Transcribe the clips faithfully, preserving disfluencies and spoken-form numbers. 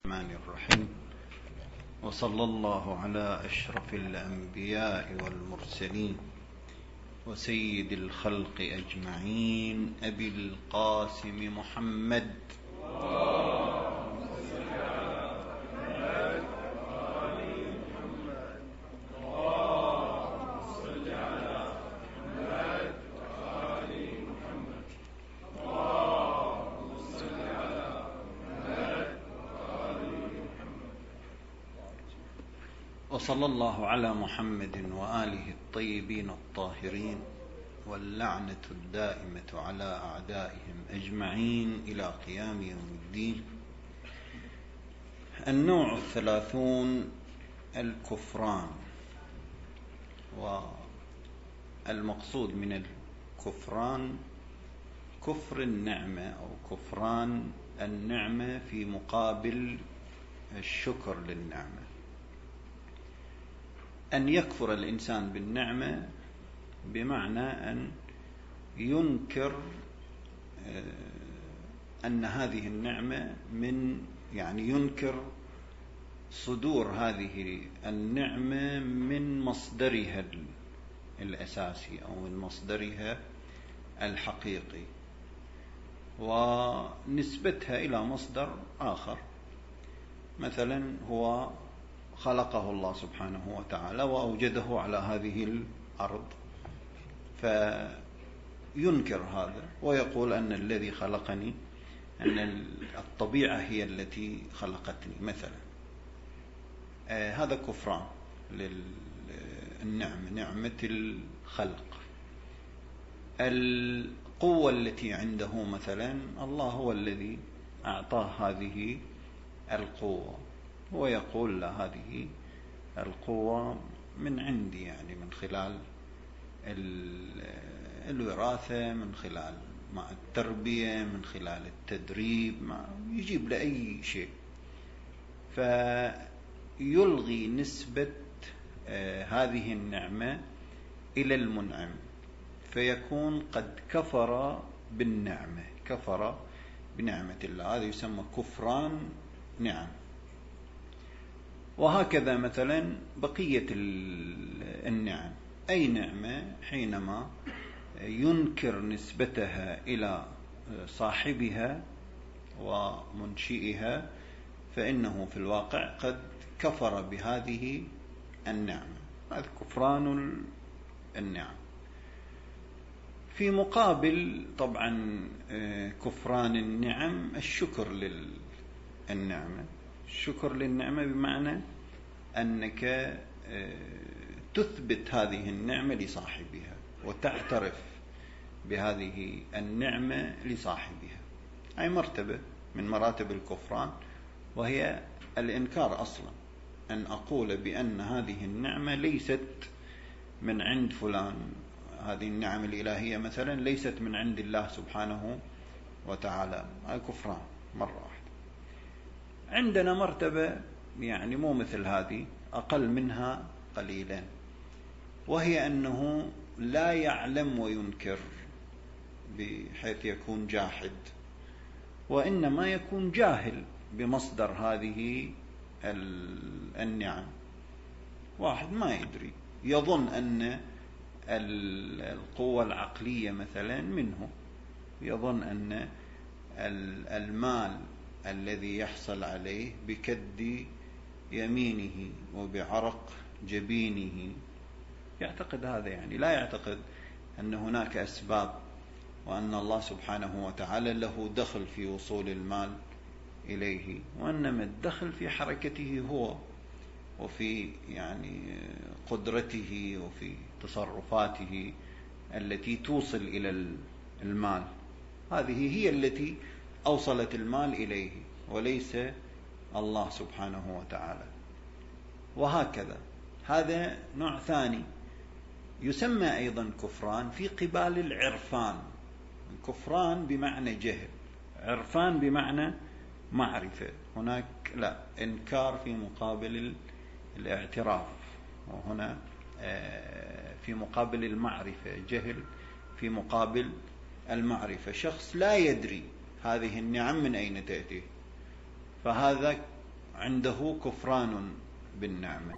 الرحمن الرحيم. وصلى الله على أشرف الأنبياء والمرسلين وسيد الخلق أجمعين أبي القاسم محمد وصلى الله على محمد وآله الطيبين الطاهرين واللعنة الدائمة على أعدائهم أجمعين إلى قيام يوم الدين. النوع الثلاثون الكفران. والمقصود من الكفران كفر النعمة أو كفران النعمة في مقابل الشكر للنعمة. أن يكفر الإنسان بالنعمة بمعنى أن ينكر أن هذه النعمة من يعني ينكر صدور هذه النعمة من مصدرها الأساسي أو من مصدرها الحقيقي، ونسبتها إلى مصدر آخر. مثلا هو خلقه الله سبحانه وتعالى وأوجده على هذه الأرض، فينكر هذا ويقول أن الذي خلقني أن الطبيعة هي التي خلقتني مثلا. آه هذا كفران للنعمة، نعمة الخلق. القوة التي عنده مثلا الله هو الذي أعطاه هذه القوة، هو يقول لا، هذه القوة من عندي، يعني من خلال الوراثة، من خلال مع التربية، من خلال التدريب، ما يجيب لأي شيء. فيلغي نسبة هذه النعمة إلى المنعم، فيكون قد كفر بالنعمة، كفر بنعمة الله. هذا يسمى كفران نعم. وهكذا مثلا بقية النعم، أي نعمة حينما ينكر نسبتها إلى صاحبها ومنشئها فإنه في الواقع قد كفر بهذه النعمة. هذا كفران النعم. في مقابل طبعا كفران النعم الشكر للنعمة. الشكر للنعمة بمعنى أنك تثبت هذه النعمة لصاحبها وتعترف بهذه النعمة لصاحبها. أي مرتبة من مراتب الكفران، وهي الإنكار أصلا، أن أقول بأن هذه النعمة ليست من عند فلان، هذه النعم الإلهية مثلا ليست من عند الله سبحانه وتعالى. هذا كفران مرة واحدة. عندنا مرتبة يعني مو مثل هذه، أقل منها قليلا، وهي أنه لا يعلم وينكر بحيث يكون جاحد، وإنما يكون جاهل بمصدر هذه النعم. واحد ما يدري، يظن أن القوة العقلية مثلا منه، يظن أن المال الذي يحصل عليه بكد يمينه وبعرق جبينه، يعتقد هذا، يعني لا يعتقد أن هناك أسباب وأن الله سبحانه وتعالى له دخل في وصول المال إليه، وأنما الدخل في حركته هو وفي يعني قدرته وفي تصرفاته التي توصل إلى المال. هذه هي التي أوصلت المال إليه وليس الله سبحانه وتعالى. وهكذا هذا نوع ثاني يسمى أيضا كفران في قبال العرفان. كفران بمعنى جهل، عرفان بمعنى معرفة. هناك لا، إنكار في مقابل الاعتراف، وهنا في مقابل المعرفة، جهل في مقابل المعرفة. شخص لا يدري هذه النعم من أين تأتي، فهذا عنده كفران بالنعمة.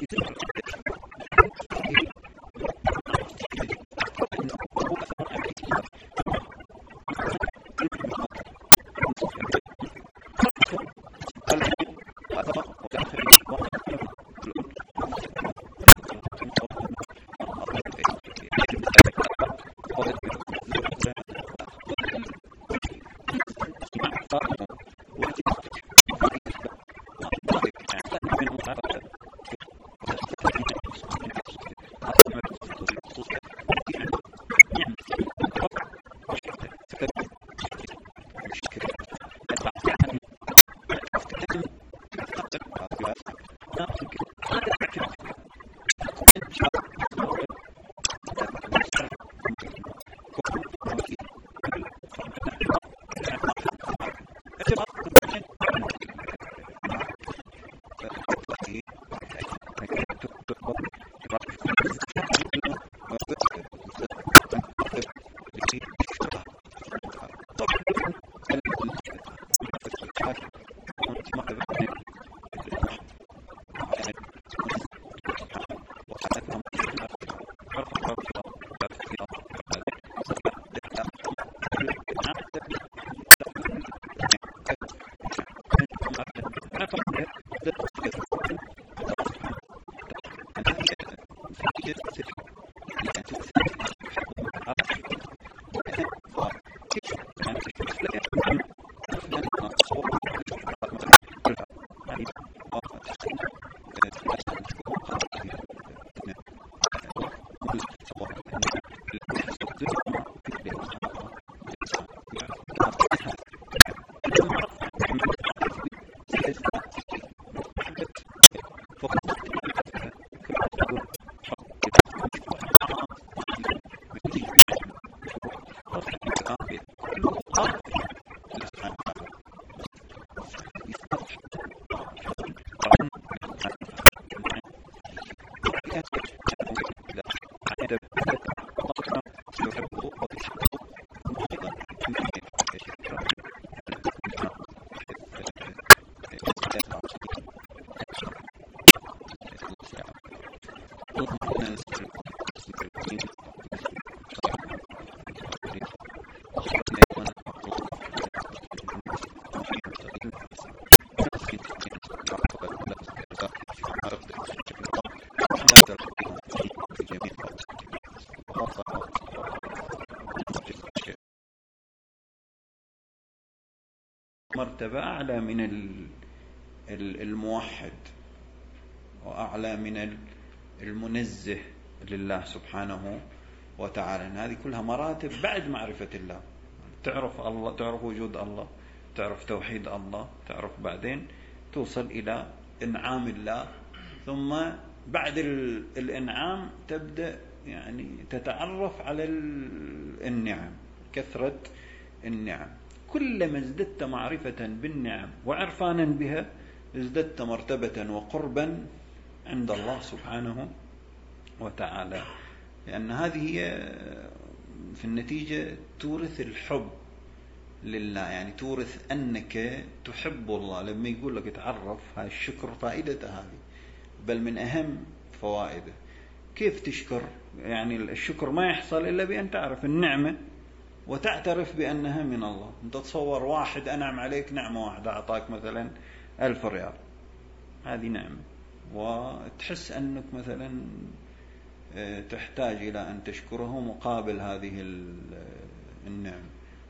مرتبة أعلى من الموحد وأعلى من المنزه لله سبحانه وتعالى. هذه كلها مراتب بعد معرفة الله. تعرف الله، تعرف وجود الله، تعرف توحيد الله، تعرف بعدين توصل إلى إنعام الله، ثم بعد الإنعام تبدأ يعني تتعرف على النعم، كثرة النعم. كلما ازددت معرفة بالنعم وعرفانا بها ازددت مرتبة وقربا عند الله سبحانه وتعالى، لأن هذه في النتيجة تورث الحب لله، يعني تورث أنك تحب الله. لما يقول لك تعرف، هاي الشكر فائدته هذه، بل من أهم فوائده. كيف تشكر؟ يعني الشكر ما يحصل إلا بأن تعرف النعمة وتعترف بأنها من الله. أنت تصور واحد أنعم عليك نعمة واحدة، أعطاك مثلا ألف ريال، هذه نعمة، وتحس أنك مثلا تحتاج إلى أن تشكره مقابل هذه النعمة.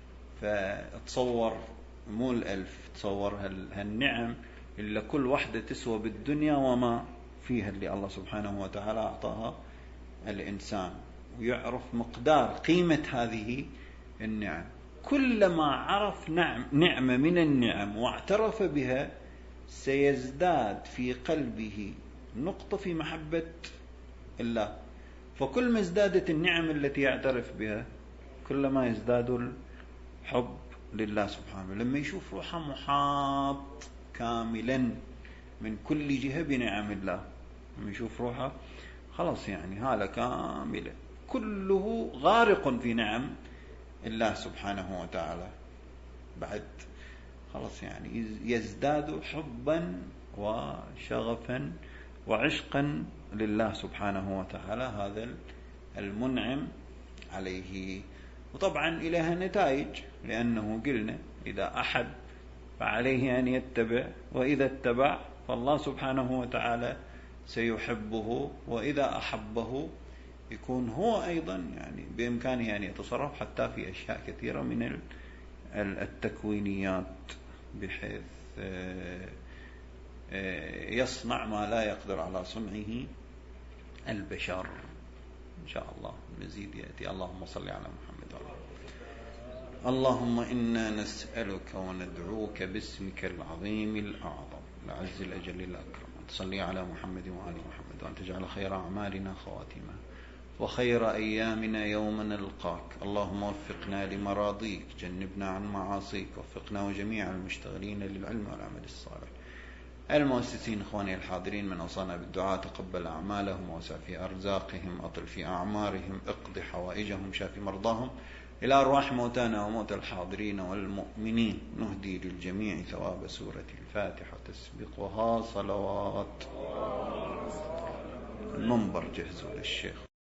فتصور مو الألف، تصور هالنعم إلا كل واحدة تسوى بالدنيا وما فيها اللي الله سبحانه وتعالى أعطاها الإنسان، ويعرف مقدار قيمة هذه النعم. كلما عرف نعم نعمة من النعم واعترف بها سيزداد في قلبه نقطة في محبة الله. فكل ما ازدادت النعم التي يعترف بها كلما يزداد الحب لله سبحانه. لما يشوف روحه محاط كاملا من كل جهة بنعم الله، لما يشوف روحه خلاص يعني هالة كاملة كله غارق في نعم الله سبحانه وتعالى، بعد خلاص يعني يزداد حبا وشغفا وعشقا لله سبحانه وتعالى هذا المنعم عليه. وطبعا إليها نتائج، لأنه قلنا إذا أحب فعليه أن يتبع، وإذا اتبع فالله سبحانه وتعالى سيحبه، وإذا أحبه يكون هو أيضا يعني بإمكانه أن يتصرف حتى في أشياء كثيرة من التكوينيات، بحيث يصنع ما لا يقدر على صنعه البشر. إن شاء الله المزيد يأتي. اللهم صل على محمد وعلى آله. اللهم إنا نسألك وندعوك باسمك العظيم الأعظم العز الأجل الأكرم أن تصلي على محمد وآل محمد، وأن تجعل خير أعمالنا خواتمها، وخير أيامنا يوم نلقاك. اللهم وفقنا لمراضيك، جنبنا عن معاصيك، وفقنا وجميع المشتغلين للعلم والعمل الصالح. المؤسسين إخواني الحاضرين من أوصانا بالدعاء، تقبل أعمالهم، ووسع في أرزاقهم، أطل في أعمارهم، اقض حوائجهم، شاف مرضاهم. إلى أرواح موتانا وموتى الحاضرين والمؤمنين نهدي للجميع ثواب سورة الفاتحة تسبقها صلوات. المنبر جهزوا للشيخ.